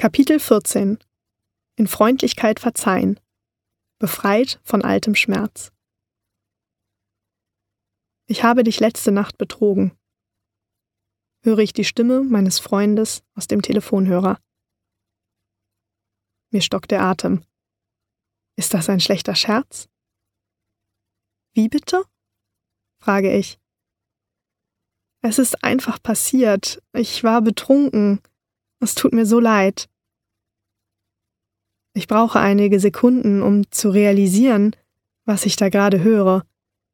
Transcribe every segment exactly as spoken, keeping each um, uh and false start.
Kapitel vierzehn. In Freundlichkeit verzeihen. Befreit von altem Schmerz. Ich habe dich letzte Nacht betrogen. Höre ich die Stimme meines Freundes aus dem Telefonhörer. Mir stockt der Atem. Ist das ein schlechter Scherz? Wie bitte? Frage ich. Es ist einfach passiert. Ich war betrunken. Es tut mir so leid. Ich brauche einige Sekunden, um zu realisieren, was ich da gerade höre.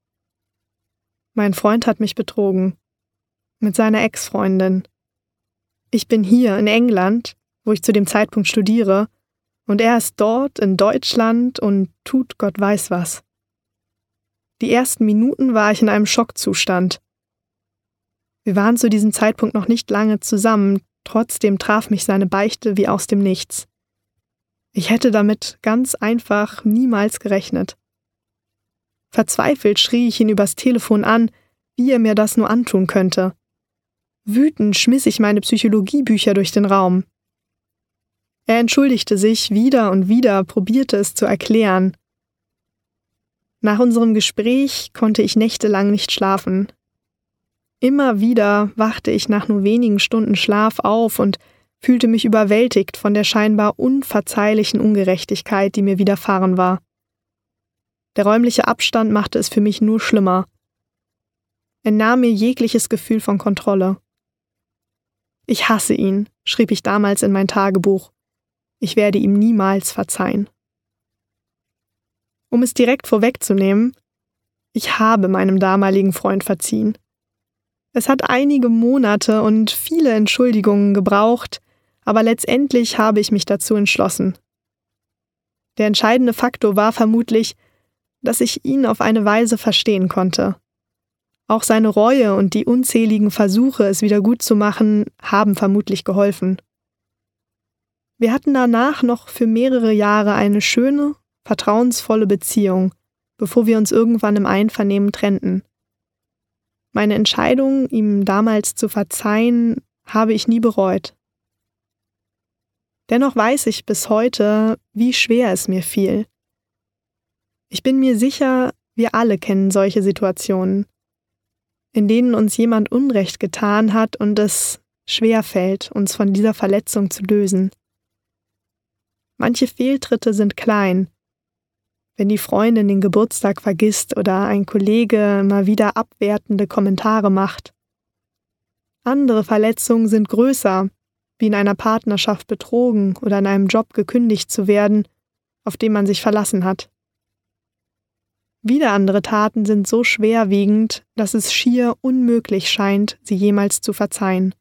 Mein Freund hat mich betrogen. Mit seiner Ex-Freundin. Ich bin hier in England, wo ich zu dem Zeitpunkt studiere, und er ist dort in Deutschland und tut Gott weiß was. Die ersten Minuten war ich in einem Schockzustand. Wir waren zu diesem Zeitpunkt noch nicht lange zusammen, trotzdem traf mich seine Beichte wie aus dem Nichts. Ich hätte damit ganz einfach niemals gerechnet. Verzweifelt schrie ich ihn übers Telefon an, wie er mir das nur antun könnte. Wütend schmiss ich meine Psychologiebücher durch den Raum. Er entschuldigte sich wieder und wieder, probierte es zu erklären. Nach unserem Gespräch konnte ich nächtelang nicht schlafen. Immer wieder wachte ich nach nur wenigen Stunden Schlaf auf und fühlte mich überwältigt von der scheinbar unverzeihlichen Ungerechtigkeit, die mir widerfahren war. Der räumliche Abstand machte es für mich nur schlimmer. Er nahm mir jegliches Gefühl von Kontrolle. Ich hasse ihn, schrieb ich damals in mein Tagebuch. Ich werde ihm niemals verzeihen. Um es direkt vorwegzunehmen, ich habe meinem damaligen Freund verziehen. Es hat einige Monate und viele Entschuldigungen gebraucht, aber letztendlich habe ich mich dazu entschlossen. Der entscheidende Faktor war vermutlich, dass ich ihn auf eine Weise verstehen konnte. Auch seine Reue und die unzähligen Versuche, es wieder gut zu machen, haben vermutlich geholfen. Wir hatten danach noch für mehrere Jahre eine schöne, vertrauensvolle Beziehung, bevor wir uns irgendwann im Einvernehmen trennten. Meine Entscheidung, ihm damals zu verzeihen, habe ich nie bereut. Dennoch weiß ich bis heute, wie schwer es mir fiel. Ich bin mir sicher, wir alle kennen solche Situationen, in denen uns jemand Unrecht getan hat und es schwer fällt, uns von dieser Verletzung zu lösen. Manche Fehltritte sind klein. Wenn die Freundin den Geburtstag vergisst oder ein Kollege mal wieder abwertende Kommentare macht. Andere Verletzungen sind größer, wie in einer Partnerschaft betrogen oder in einem Job gekündigt zu werden, auf den man sich verlassen hat. Wieder andere Taten sind so schwerwiegend, dass es schier unmöglich scheint, sie jemals zu verzeihen.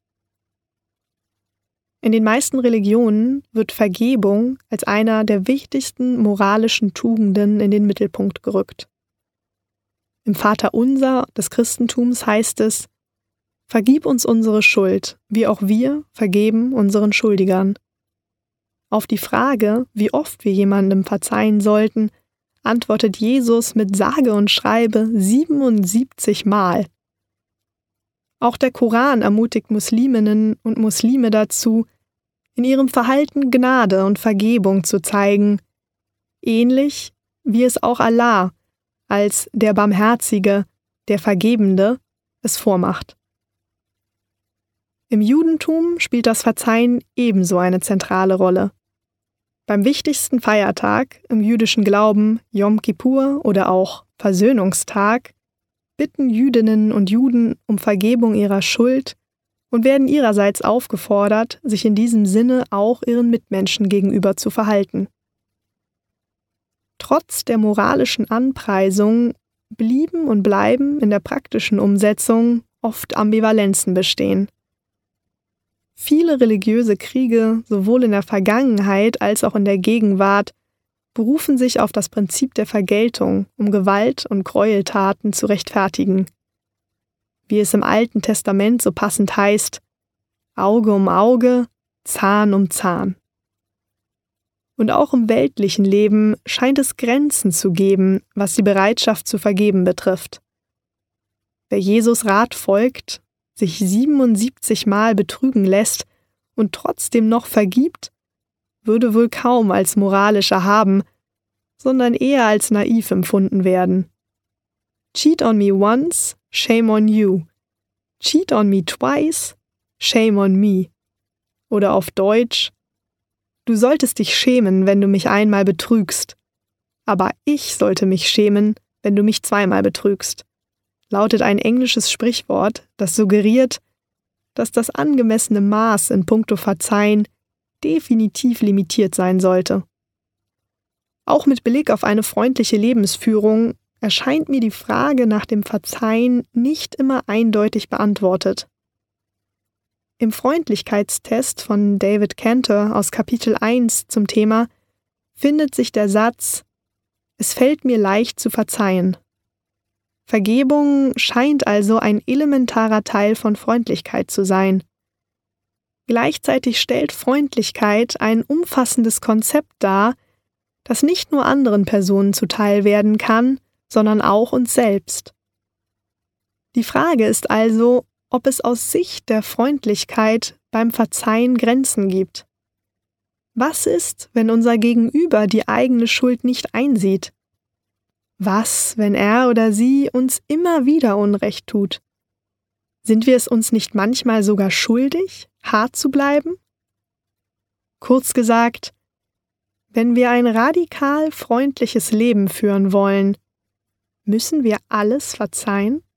In den meisten Religionen wird Vergebung als einer der wichtigsten moralischen Tugenden in den Mittelpunkt gerückt. Im Vaterunser des Christentums heißt es: Vergib uns unsere Schuld, wie auch wir vergeben unseren Schuldigern. Auf die Frage, wie oft wir jemandem verzeihen sollten, antwortet Jesus mit sage und schreibe siebenundsiebzig Mal. Auch der Koran ermutigt Musliminnen und Muslime dazu, in ihrem Verhalten Gnade und Vergebung zu zeigen, ähnlich wie es auch Allah als der Barmherzige, der Vergebende, es vormacht. Im Judentum spielt das Verzeihen ebenso eine zentrale Rolle. Beim wichtigsten Feiertag im jüdischen Glauben, Jom Kippur oder auch Versöhnungstag, bitten Jüdinnen und Juden um Vergebung ihrer Schuld und werden ihrerseits aufgefordert, sich in diesem Sinne auch ihren Mitmenschen gegenüber zu verhalten. Trotz der moralischen Anpreisung blieben und bleiben in der praktischen Umsetzung oft Ambivalenzen bestehen. Viele religiöse Kriege, sowohl in der Vergangenheit als auch in der Gegenwart, berufen sich auf das Prinzip der Vergeltung, um Gewalt und Gräueltaten zu rechtfertigen. Wie es im Alten Testament so passend heißt: Auge um Auge, Zahn um Zahn. Und auch im weltlichen Leben scheint es Grenzen zu geben, was die Bereitschaft zu vergeben betrifft. Wer Jesus Rat folgt, sich siebenundsiebzig Mal betrügen lässt und trotzdem noch vergibt, würde wohl kaum als moralisch erhaben, sondern eher als naiv empfunden werden. Cheat on me once, shame on you. Cheat on me twice, shame on me. Oder auf Deutsch: Du solltest dich schämen, wenn du mich einmal betrügst, aber ich sollte mich schämen, wenn du mich zweimal betrügst, lautet ein englisches Sprichwort, das suggeriert, dass das angemessene Maß in puncto Verzeihen definitiv limitiert sein sollte. Auch mit Blick auf eine freundliche Lebensführung erscheint mir die Frage nach dem Verzeihen nicht immer eindeutig beantwortet. Im Freundlichkeitstest von David Cantor aus Kapitel eins zum Thema findet sich der Satz: Es fällt mir leicht zu verzeihen. Vergebung scheint also ein elementarer Teil von Freundlichkeit zu sein. Gleichzeitig stellt Freundlichkeit ein umfassendes Konzept dar, das nicht nur anderen Personen zuteil werden kann, sondern auch uns selbst. Die Frage ist also, ob es aus Sicht der Freundlichkeit beim Verzeihen Grenzen gibt. Was ist, wenn unser Gegenüber die eigene Schuld nicht einsieht? Was, wenn er oder sie uns immer wieder Unrecht tut? Sind wir es uns nicht manchmal sogar schuldig, hart zu bleiben? Kurz gesagt, wenn wir ein radikal freundliches Leben führen wollen, müssen wir alles verzeihen?